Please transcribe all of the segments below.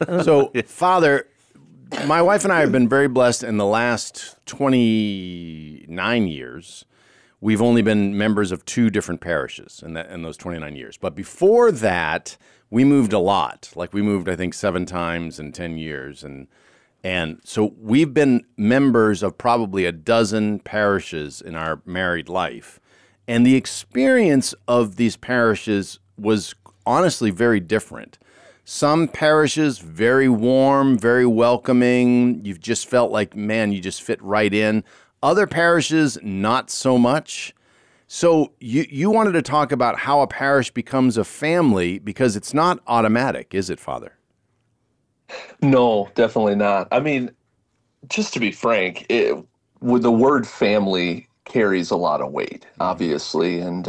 So, Father, my wife and I have been very blessed in the last 29 years. We've only been members of two different parishes in those 29 years. But before that, we moved a lot. Like we moved, I think, 7 times in 10 years. And so we've been members of probably a dozen parishes in our married life. And the experience of these parishes was honestly very different. Some parishes, very warm, very welcoming. You've just felt like, man, you just fit right in. Other parishes, not so much. So you wanted to talk about how a parish becomes a family, because it's not automatic, is it, Father? No, definitely not. I mean, just to be frank, with the word family carries a lot of weight, obviously, and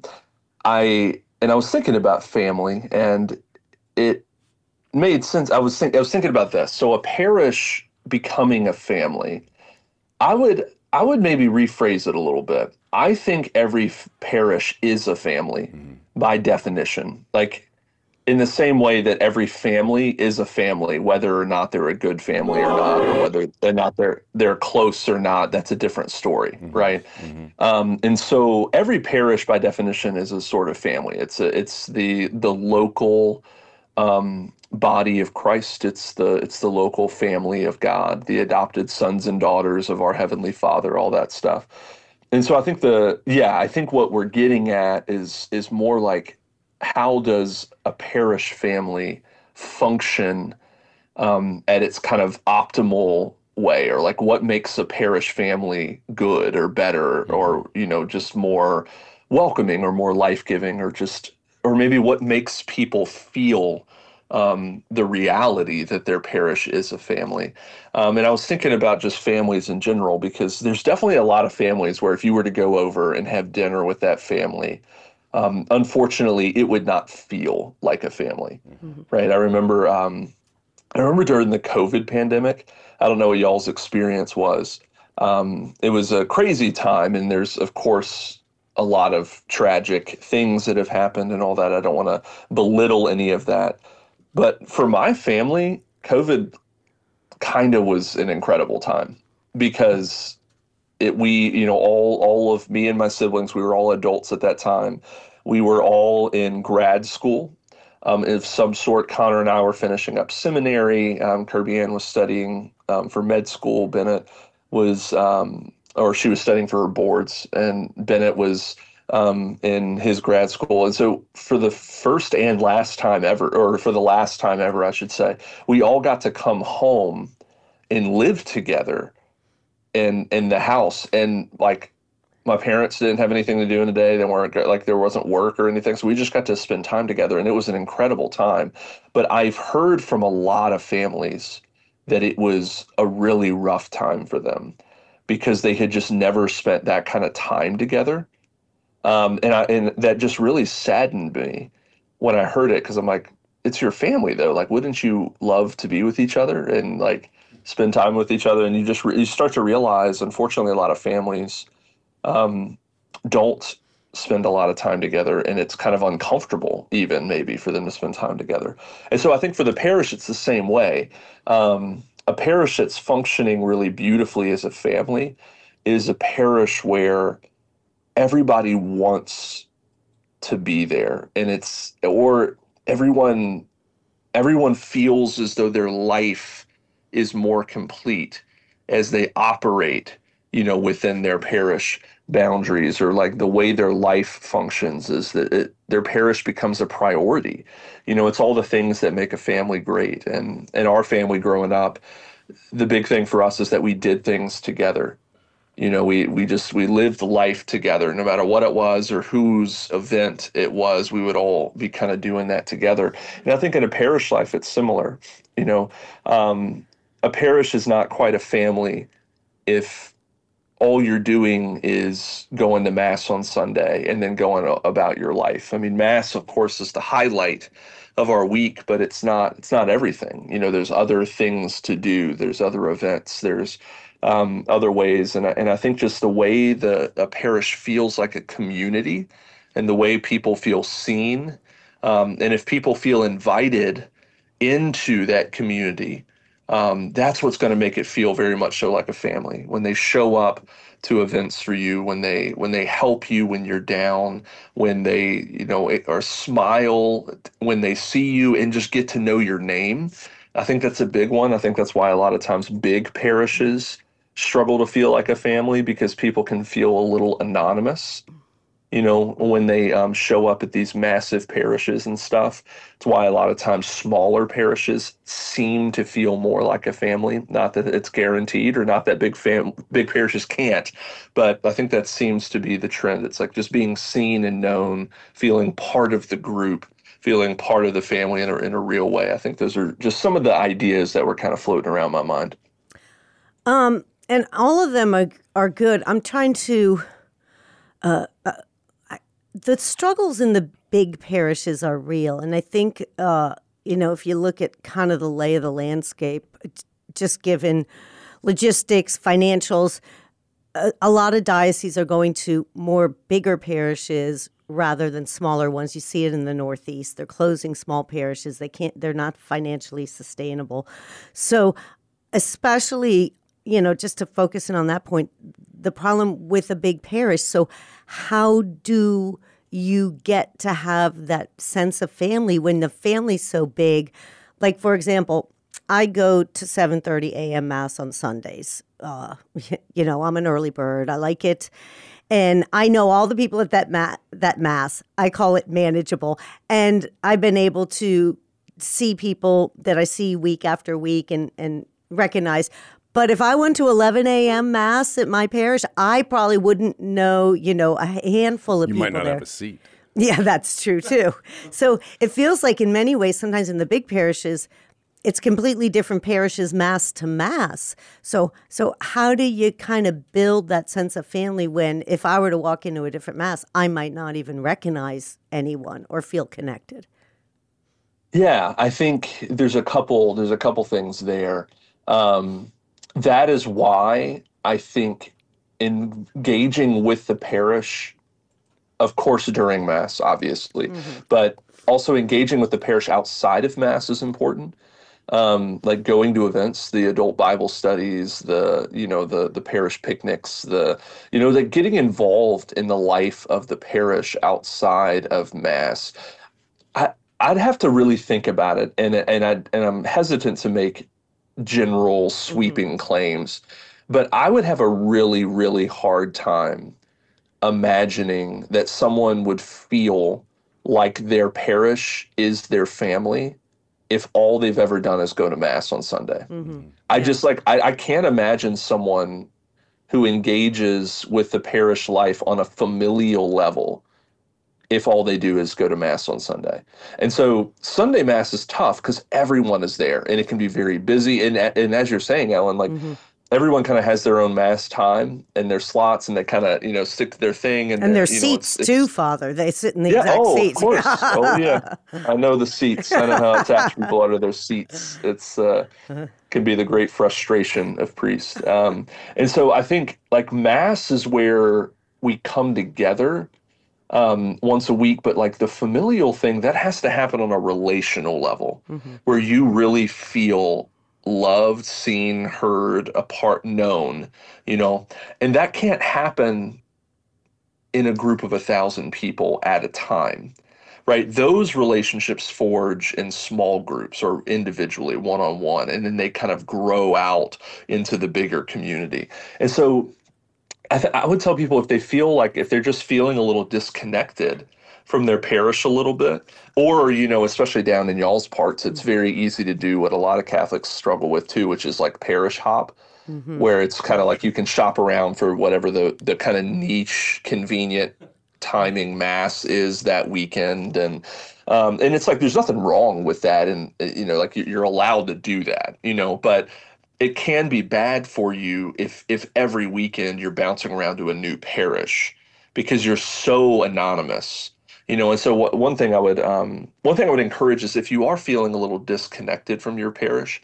I was thinking about family, and it made sense. I was thinking about this. So a parish becoming a family, I would maybe rephrase it a little bit. I think every parish is a family by definition. Like in the same way that every family is a family, whether or not they're a good family or not, or whether or not they're close or not, that's a different story, right? And so every parish by definition is a sort of family. It's the local body of Christ. It's the local family of God, the adopted sons and daughters of our Heavenly Father, all that stuff. And so I think what we're getting at is more like, how does a parish family function at its kind of optimal way, or like what makes a parish family good or better, or just more welcoming or more life-giving, or maybe what makes people feel the reality that their parish is a family. And I was thinking about just families in general, because there's definitely a lot of families where if you were to go over and have dinner with that family, unfortunately, it would not feel like a family, right? I remember during the COVID pandemic, I don't know what y'all's experience was. It was a crazy time, and there's, of course, a lot of tragic things that have happened and all that. I don't want to belittle any of that. But for my family, COVID kind of was an incredible time, because all of me and my siblings, we were all adults at that time. We were all in grad school of some sort. Connor and I were finishing up seminary. Kirby Ann was studying for med school. Bennett was, or she was studying for her boards, and Bennett was in his grad school. And so for the first and last time ever, or for the last time ever, I should say, we all got to come home and live together in the house. And like, my parents didn't have anything to do in the day. They weren't like, there wasn't work or anything. So we just got to spend time together, and it was an incredible time. But I've heard from a lot of families that it was a really rough time for them, because they had just never spent that kind of time together. And that just really saddened me when I heard it, because I'm like, it's your family though. Like, wouldn't you love to be with each other and like spend time with each other? And you start to realize, unfortunately, a lot of families don't spend a lot of time together, and it's kind of uncomfortable even maybe for them to spend time together. And so I think for the parish, it's the same way. A parish that's functioning really beautifully as a family is a parish where everybody wants to be there, and everyone feels as though their life is more complete as they operate, within their parish boundaries, or like the way their life functions is that their parish becomes a priority. It's all the things that make a family great. And our family growing up, the big thing for us is that we did things together. We lived life together, no matter what it was or whose event it was. We would all be kind of doing that together. And I think in a parish life, it's similar. A parish is not quite a family if all you're doing is going to Mass on Sunday and then going about your life. I mean, Mass, of course, is the highlight of our week, but it's not everything. There's other things to do. There's other events. There's other ways. And I think just the way a parish feels like a community, and the way people feel seen, and if people feel invited into that community, that's what's going to make it feel very much so like a family. When they show up to events for you, when they help you when you're down, when they, or smile when they see you and just get to know your name. I think that's a big one. I think that's why a lot of times big parishes struggle to feel like a family, because people can feel a little anonymous, when they show up at these massive parishes and stuff. It's why a lot of times smaller parishes seem to feel more like a family. Not that it's guaranteed, or not that big parishes can't, but I think that seems to be the trend. It's like just being seen and known, feeling part of the group, feeling part of the family in a real way. I think those are just some of the ideas that were kind of floating around my mind. And all of them are good. I'm trying to. The struggles in the big parishes are real. And I think, if you look at kind of the lay of the landscape, just given logistics, financials, a lot of dioceses are going to more bigger parishes rather than smaller ones. You see it in the Northeast. They're closing small parishes. They're not financially sustainable. So especially, just to focus in on that point, the problem with a big parish. So how do you get to have that sense of family when the family's so big? Like, for example, I go to 7:30 a.m. Mass on Sundays. I'm an early bird. I like it. And I know all the people at that Mass. I call it manageable. And I've been able to see people that I see week after week and recognize. But if I went to 11 a.m. Mass at my parish, I probably wouldn't know, a handful of You people might not there. have a seat. Yeah, that's true, too. So it feels like in many ways, sometimes in the big parishes, it's completely different parishes, Mass to Mass. So how do you kind of build that sense of family when, if I were to walk into a different Mass, I might not even recognize anyone or feel connected? Yeah, I think there's a couple things there. That is why I think engaging with the parish, of course, during Mass, obviously, but also engaging with the parish outside of Mass is important. Like going to events, the adult Bible studies, the parish picnics, like getting involved in the life of the parish outside of Mass. I, I'd have to really think about it, and I'm hesitant to make general sweeping claims, but I would have a really, really hard time imagining that someone would feel like their parish is their family if all they've ever done is go to Mass on Sunday. I Yeah. just I can't imagine someone who engages with the parish life on a familial level if all they do is go to Mass on Sunday. And so Sunday Mass is tough because everyone is there and it can be very busy. And as you're saying, Ellen, like everyone kind of has their own Mass time and their slots, and they kind of, stick to their thing. And their you know, seats, too, Father. They sit in the yeah, exact oh, of seats. course. Oh, yeah. I know the seats. I know how attached people are to their seats. It's can be the great frustration of priests. And so I think like Mass is where we come together once a week, but like the familial thing, that has to happen on a relational level where you really feel loved, seen, heard, apart, known, and that can't happen in a group of 1,000 people at a time, right? Those relationships forge in small groups or individually, one-on-one, and then they kind of grow out into the bigger community. And so I would tell people if they're just feeling a little disconnected from their parish a little bit, or, especially down in y'all's parts, it's very easy to do what a lot of Catholics struggle with too, which is like parish hop, where it's kind of like you can shop around for whatever the kind of niche, convenient timing Mass is that weekend. And it's like, there's nothing wrong with that. And, like you're allowed to do that, but it can be bad for you if every weekend you're bouncing around to a new parish because you're so anonymous, And so one thing I would encourage is if you are feeling a little disconnected from your parish,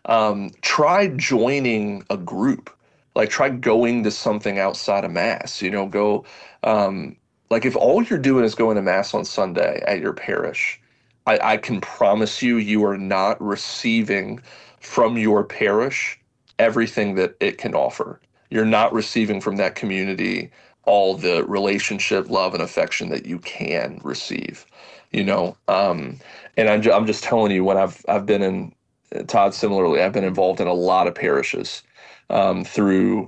try joining a group. Like try going to something outside of Mass. Go like if all you're doing is going to Mass on Sunday at your parish, I can promise you, you are not receiving from your parish everything that it can offer. You're not receiving from that community all the relationship, love, and affection that you can receive. You know, and I'm just telling you, when I've been in, Todd, similarly, I've been involved in a lot of parishes through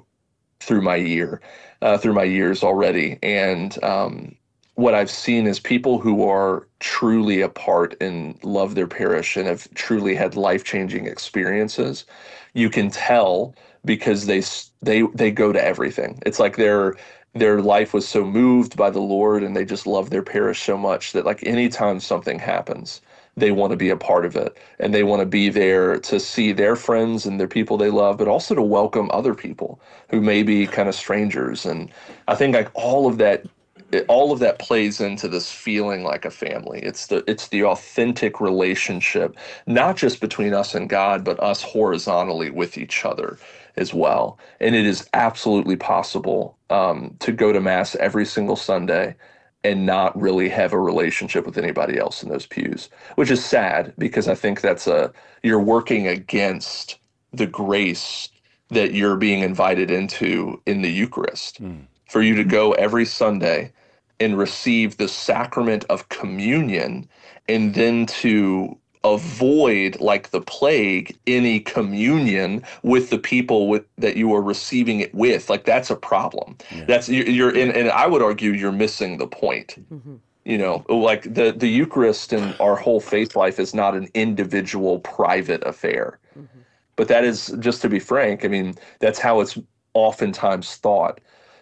my years already, and what I've seen is people who are truly a part and love their parish and have truly had life-changing experiences. You can tell because they go to everything. It's like their life was so moved by the Lord, and they just love their parish so much that, like, anytime something happens, they want to be a part of it, and they want to be there to see their friends and their people they love, but also to welcome other people who may be kind of strangers. And I think, like, all of that plays into this feeling like a family. It's the authentic relationship, not just between us and God, but us horizontally with each other as well. And it is absolutely possible to go to Mass every single Sunday and not really have a relationship with anybody else in those pews, which is sad, because I think you're working against the grace that you're being invited into in the Eucharist. For you to go every Sunday and receive the sacrament of communion, and then to avoid, like the plague, any communion with the people that you are receiving it with. Like, that's a problem. Yeah. That's you're in, and I would argue you're missing the point. Mm-hmm. You know, like the Eucharist and our whole faith life is not an individual private affair. Mm-hmm. But that is, just to be frank, I mean, that's how it's oftentimes thought.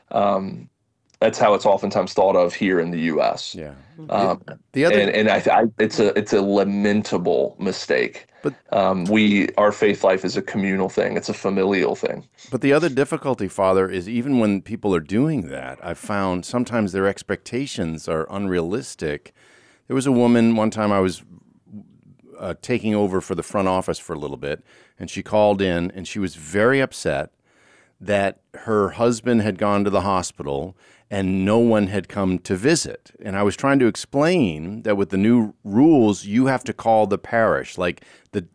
That's how it's oftentimes thought of here in the U.S. Yeah. The other, and it's a lamentable mistake. But our faith life is a communal thing. It's a familial thing. But the other difficulty, Father, is even when people are doing that, I've found sometimes their expectations are unrealistic. There was a woman one time I was taking over for the front office for a little bit, and she called in, and she was very upset that her husband had gone to the hospital and no one had come to visit. And I was trying to explain that with the new rules, you have to call the parish. Like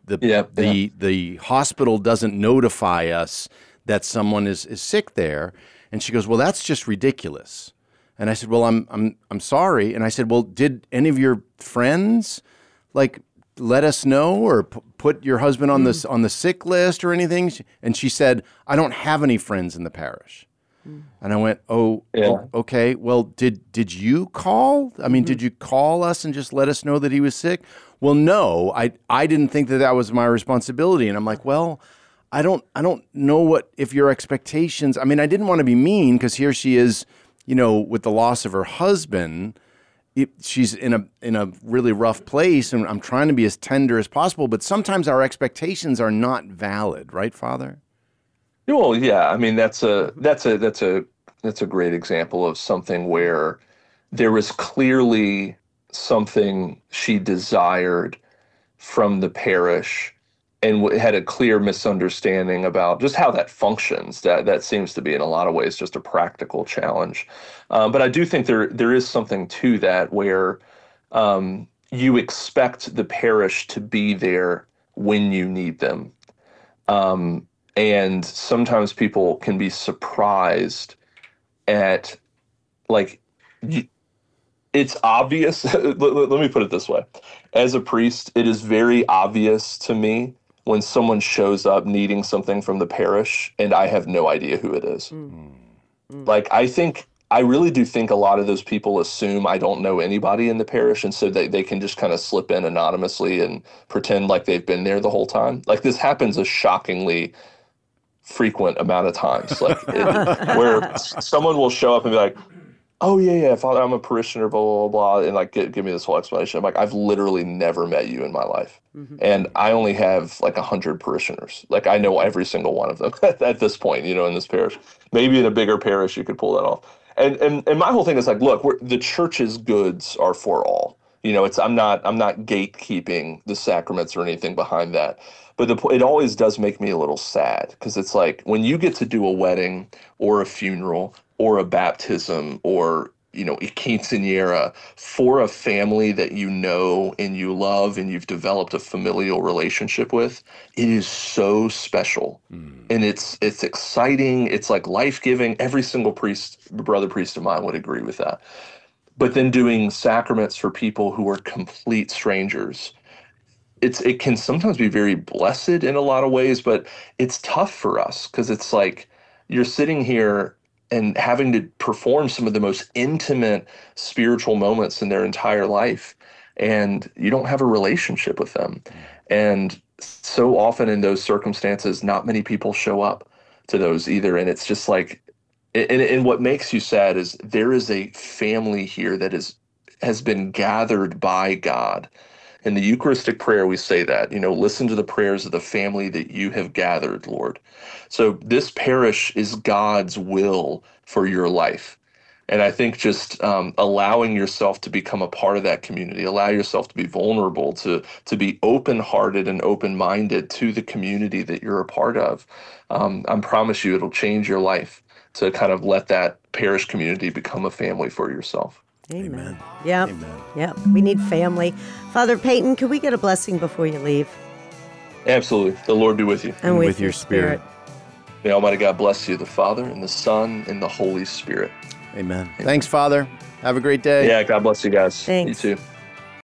the hospital doesn't notify us that someone is sick there. And she goes, "Well, that's just ridiculous." And I said, "Well, I'm sorry." And I said, "Well, did any of your friends let us know or put your husband on the sick list or anything?" And she said, "I don't have any friends in the parish." And I went, "Oh, okay. Well, did you call? I mean, did you call us and just let us know that he was sick?" "Well, no, I didn't think that was my responsibility." And I'm like, "Well, I don't know if your expectations." I mean, I didn't want to be mean, because here she is, with the loss of her husband. She's in a really rough place, and I'm trying to be as tender as possible. But sometimes our expectations are not valid, right, Father? Well, yeah. I mean, that's a great example of something where there was clearly something she desired from the parish, and had a clear misunderstanding about just how that functions. That seems to be, in a lot of ways, just a practical challenge. But I do think there is something to that, where you expect the parish to be there when you need them. And sometimes people can be surprised at, it's obvious. Let me put it this way. As a priest, it is very obvious to me when someone shows up needing something from the parish and I have no idea who it is. I really do think a lot of those people assume I don't know anybody in the parish, and so they can just kind of slip in anonymously and pretend like they've been there the whole time. Like, this happens a shockingly frequent amount of times, where someone will show up and be like, "Oh yeah, Father, I'm a parishioner, blah, blah, blah," and give me this whole explanation. I'm like, "I've literally never met you in my life. And I only have 100 parishioners. I know every single one of them at this point, in this parish. Maybe in a bigger parish you could pull that off." And my whole thing is look, the church's goods are for all. I'm not gatekeeping the sacraments or anything behind that. But it always does make me a little sad, because it's like, when you get to do a wedding or a funeral or a baptism or quinceañera for a family that you know and you love and you've developed a familial relationship with, it is so special. And it's exciting. It's like life-giving. Every single brother priest of mine would agree with that. But then doing sacraments for people who are complete strangers, it can sometimes be very blessed in a lot of ways, but it's tough for us because it's like you're sitting here and having to perform some of the most intimate spiritual moments in their entire life, and you don't have a relationship with them. And so often in those circumstances, not many people show up to those either. And it's just like, and what makes you sad is there is a family here that has been gathered by God. In the Eucharistic prayer, we say that, listen to the prayers of the family that you have gathered, Lord. So this parish is God's will for your life. And I think just allowing yourself to become a part of that community, allow yourself to be vulnerable, to be open-hearted and open-minded to the community that you're a part of, I promise you it'll change your life to kind of let that parish community become a family for yourself. Amen. Yep. Amen. Yep. We need family. Father Peyton, could we get a blessing before you leave? Absolutely. The Lord be with you. And with your spirit. May Almighty God bless you, the Father and the Son and the Holy Spirit. Amen. Thanks, Father. Have a great day. Yeah, God bless you guys. Thanks. You too.